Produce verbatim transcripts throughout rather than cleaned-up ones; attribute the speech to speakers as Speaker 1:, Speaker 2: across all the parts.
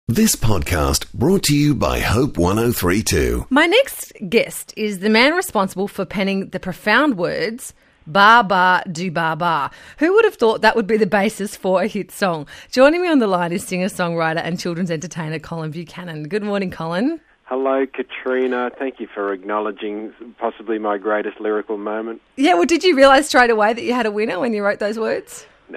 Speaker 1: This podcast brought to you by Hope one oh three two.
Speaker 2: My next guest is the man responsible for penning the profound words "Ba Ba Do Ba Ba." Who would have thought that would be the basis for a hit song? Joining me on the line is singer-songwriter and children's entertainer Colin Buchanan. Good morning, Colin.
Speaker 3: Hello, Katrina. Thank you for acknowledging possibly my greatest lyrical moment.
Speaker 2: Yeah, well, did you realise straight away that you had a winner when you wrote those words?
Speaker 3: No.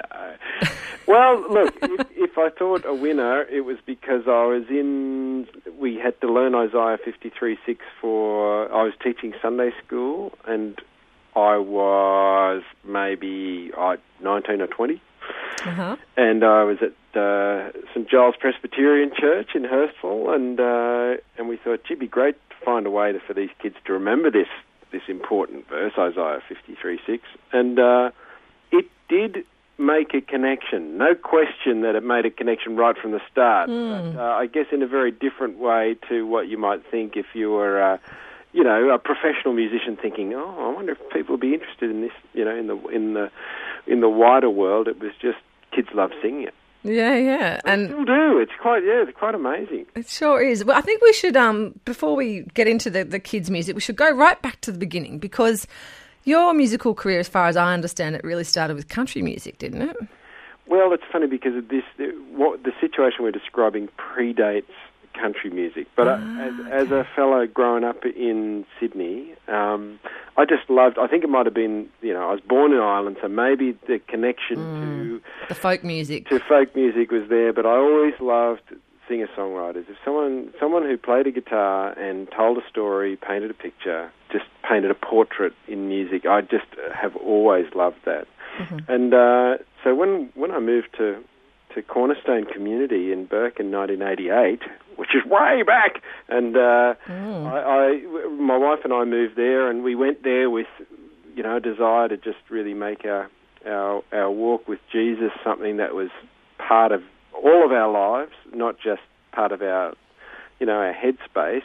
Speaker 3: Well, look, if, if I thought a winner, it was because I was in, we had to learn Isaiah fifty-three six for, I was teaching Sunday school, and I was maybe uh, nineteen or twenty.
Speaker 2: Uh-huh.
Speaker 3: And I was at uh, Saint Giles Presbyterian Church in Hurstville, and uh, and we thought, gee, it'd be great to find a way to, for these kids to remember this this important verse, Isaiah fifty-three six. And uh, it did make a connection. No question that it made a connection right from the start.
Speaker 2: Mm.
Speaker 3: But, uh, I guess in a very different way to what you might think if you were, uh, you know, a professional musician thinking, oh, I wonder if people would be interested in this, you know, in the in the in the wider world. It was just kids love singing it.
Speaker 2: Yeah, yeah.
Speaker 3: And they still do. It's quite, yeah, it's quite amazing.
Speaker 2: It sure is. Well, I think we should, um, before we get into the, the kids' music, we should go right back to the beginning, because your musical career, as far as I understand it, really started with country music, didn't it?
Speaker 3: Well, it's funny because of this, what the situation we're describing predates country music. But
Speaker 2: ah,
Speaker 3: I, as,
Speaker 2: okay.
Speaker 3: as a fellow growing up in Sydney, um, I just loved, I think it might have been, you know, I was born in Ireland, so maybe the connection
Speaker 2: mm,
Speaker 3: to
Speaker 2: the folk music.
Speaker 3: to folk music was there, but I always loved singer-songwriters. If someone someone who played a guitar and told a story, painted a picture, just painted a portrait in music, I just have always loved that.
Speaker 2: Mm-hmm.
Speaker 3: And uh, so when when I moved to to Cornerstone Community in Burke in nineteen eighty-eight, which is way back, and uh,
Speaker 2: mm.
Speaker 3: I, I, my wife and I moved there, and we went there with, you know, a desire to just really make our our, our walk with Jesus something that was part of all of our lives, not just part of our, you know, our headspace.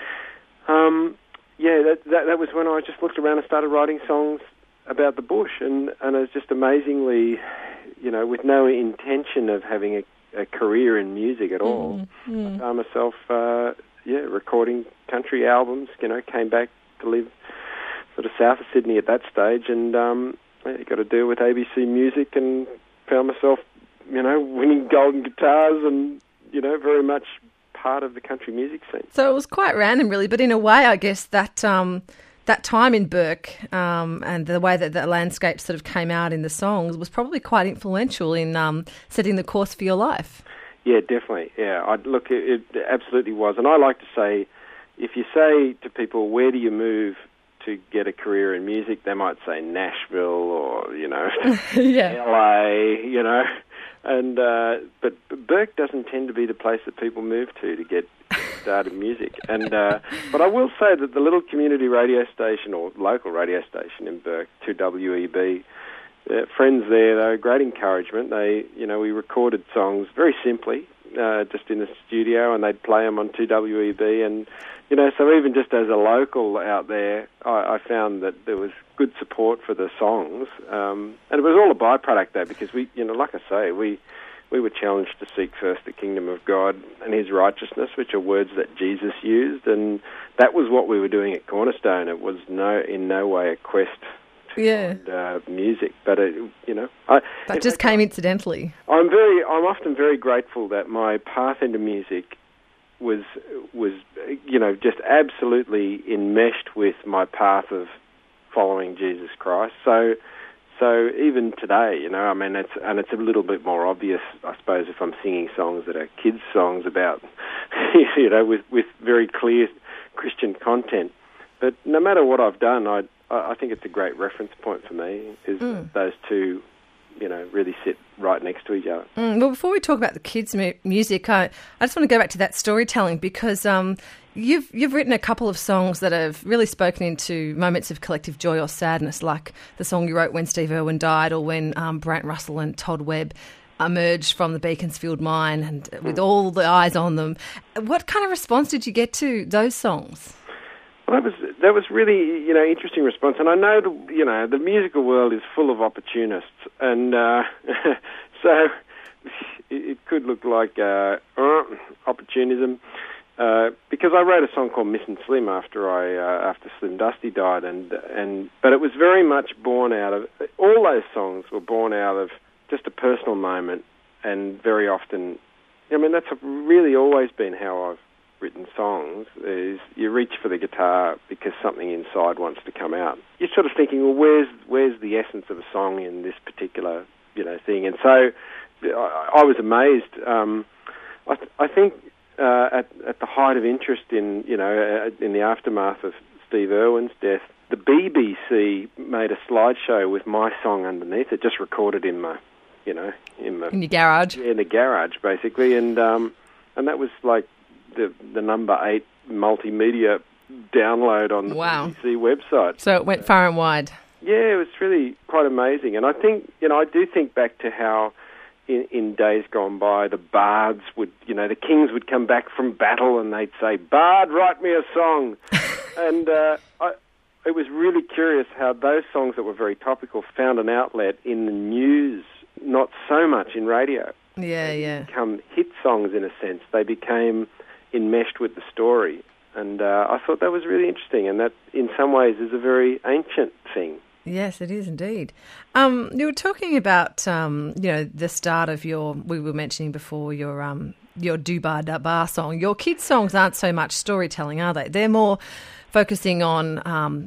Speaker 3: Um, yeah, that, that that was when I just looked around and started writing songs about the bush, and, and it was just amazingly, you know, with no intention of having a, a career in music at all.
Speaker 2: Mm, mm.
Speaker 3: I found myself, uh, yeah, recording country albums, you know, came back to live sort of south of Sydney at that stage, and um, yeah, got to deal with A B C Music, and found myself, you know, winning golden guitars and, you know, very much part of the country music scene.
Speaker 2: So it was quite random, really, but in a way, I guess, that um, that time in Burke um, and the way that the landscape sort of came out in the songs was probably quite influential in um, setting the course for your life.
Speaker 3: Yeah, definitely. Yeah, I'd, look, it, it absolutely was. And I like to say, if you say to people, where do you move to get a career in music, they might say Nashville or, you know,
Speaker 2: yeah.
Speaker 3: L A, you know. And uh, but Burke doesn't tend to be the place that people move to to get started music. And uh, but I will say that the little community radio station or local radio station in Burke, two W E B, uh, friends there, they were great encouragement. They, you know, we recorded songs very simply, uh, just in the studio, and they'd play them on two W E B. And you know, so even just as a local out there, I, I found that there was good support for the songs, um, and it was all a byproduct though, because we, you know, like I say, we we were challenged to seek first the kingdom of God and His righteousness, which are words that Jesus used, and that was what we were doing at Cornerstone. It was no in no way a quest to
Speaker 2: yeah.
Speaker 3: find uh, music, but it, you know, I,
Speaker 2: that just came incidentally.
Speaker 3: I'm very, I'm often very grateful that my path into music was was you know just absolutely enmeshed with my path of following Jesus Christ. So so even today, you know, I mean, it's and it's a little bit more obvious, I suppose, if I'm singing songs that are kids' songs about, you know, with with very clear Christian content. But no matter what I've done, I I think it's a great reference point for me. Is
Speaker 2: mm.
Speaker 3: those two, you know, really sit right next to each other.
Speaker 2: Mm, well, before we talk about the kids' mu- music, I, I just want to go back to that storytelling, because um, you've you've written a couple of songs that have really spoken into moments of collective joy or sadness, like the song you wrote when Steve Irwin died, or when um, Brant Russell and Todd Webb emerged from the Beaconsfield mine, and with mm. all the eyes on them. What kind of response did you get to those songs?
Speaker 3: Well, that was that was really, you know, interesting response. And I know, the, you know, the musical world is full of opportunists, and uh, so it, it could look like uh, uh, opportunism. Uh, because I wrote a song called Missin' Slim after I uh, after Slim Dusty died, and and but it was very much born out of all those songs were born out of just a personal moment, and very often, I mean, that's really always been how I've written songs. Is you reach for the guitar because something inside wants to come out. You're sort of thinking, well, where's where's the essence of a song in this particular you know thing? And so I, I was amazed. Um, I, th- I think. Uh, at, at the height of interest in, you know, uh, in the aftermath of Steve Irwin's death, the B B C made a slideshow with my song underneath it, just recorded in my, you know, in my
Speaker 2: in your garage,
Speaker 3: in the garage basically, and um, and that was like the the number eight multimedia download on the
Speaker 2: wow.
Speaker 3: B B C website.
Speaker 2: So it went far and wide.
Speaker 3: Yeah, it was really quite amazing, and I think, you know, I do think back to how. In, in days gone by, the bards would, you know, the kings would come back from battle and they'd say, "Bard, write me a song." and uh, I, it was really curious how those songs that were very topical found an outlet in the news, not so much in radio.
Speaker 2: Yeah,
Speaker 3: they
Speaker 2: yeah.
Speaker 3: become hit songs in a sense. They became enmeshed with the story. And uh, I thought that was really interesting, and that in some ways is a very ancient thing.
Speaker 2: Yes, it is indeed. Um, you were talking about, um, you know, the start of your, we were mentioning before, your um, your Do Bar Da Bar song. Your kids' songs aren't so much storytelling, are they? They're more focusing on um,